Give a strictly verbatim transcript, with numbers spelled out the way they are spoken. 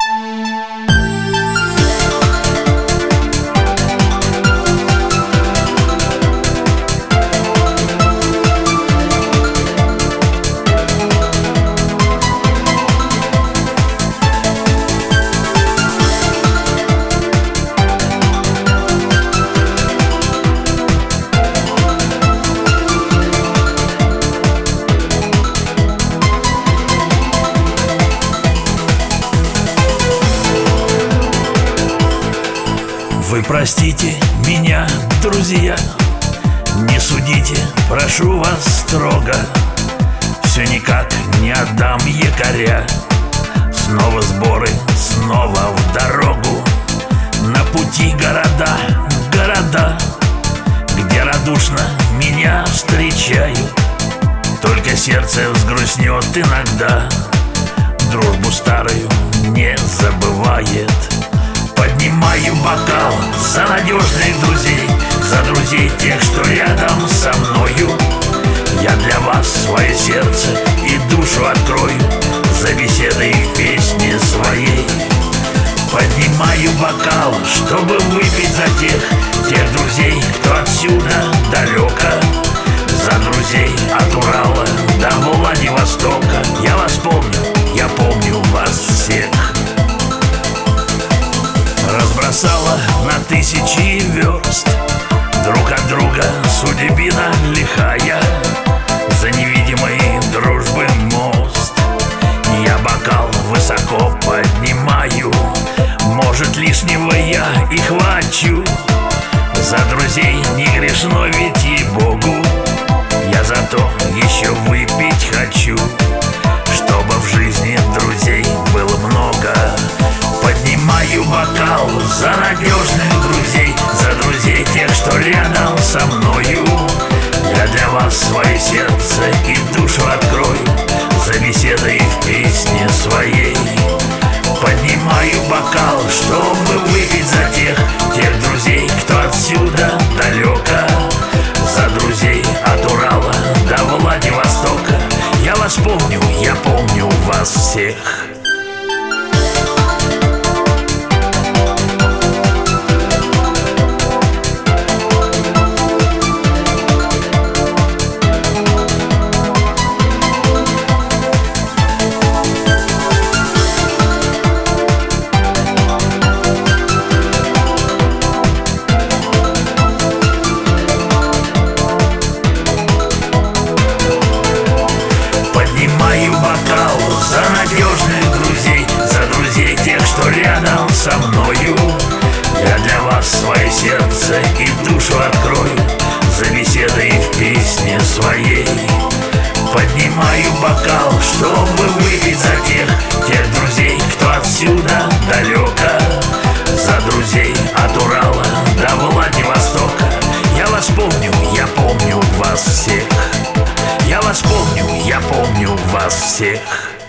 Вы простите меня, друзья, не судите, прошу вас строго. Все никак не отдам якоря. Снова сборы, снова в дорогу. На пути города, города, где радушно меня встречают. Только сердце взгрустнет иногда, дружбу старую не забывает. Поднимаю бокал за надежных друзей, за друзей тех, что рядом со мною. Я для вас свое сердце и душу открою, за беседой в песне своей. Поднимаю бокал, чтобы выпить за тех, тех друзей, кто отсюда далеко. За друзей от Урала до Владивостока. Я вас помню, я помню вас всех. Разбросала на тысячи верст, друг от друга судьбина лихая, за невидимой дружбы мост. Я бокал высоко поднимаю, может, лишнего я и хвачу. За друзей не грешно, ведь ей-богу, я зато еще выпить хочу, чтобы в жизни друзей было много. Поднимаю бокал за надежных друзей, за друзей тех, что рядом со мною. Я для вас свое сердце и душу открою, за беседой в песне своей. Поднимаю бокал, чтобы выпить за тех, тех друзей, кто отсюда далеко. За друзей от Урала до Владивостока. Я вас помню, я помню вас всех. Поднимаю бокал за надежных друзей, за друзей тех, что рядом со мною. Я для вас свое сердце и душу открою, за беседой в песне своей. Поднимаю бокал, чтобы выпить за тех, тех друзей, кто отсюда далеко. За друзей от Урала до Владивостока. Я вас помню, я помню вас всех. Я вас помню, я помню вас всех.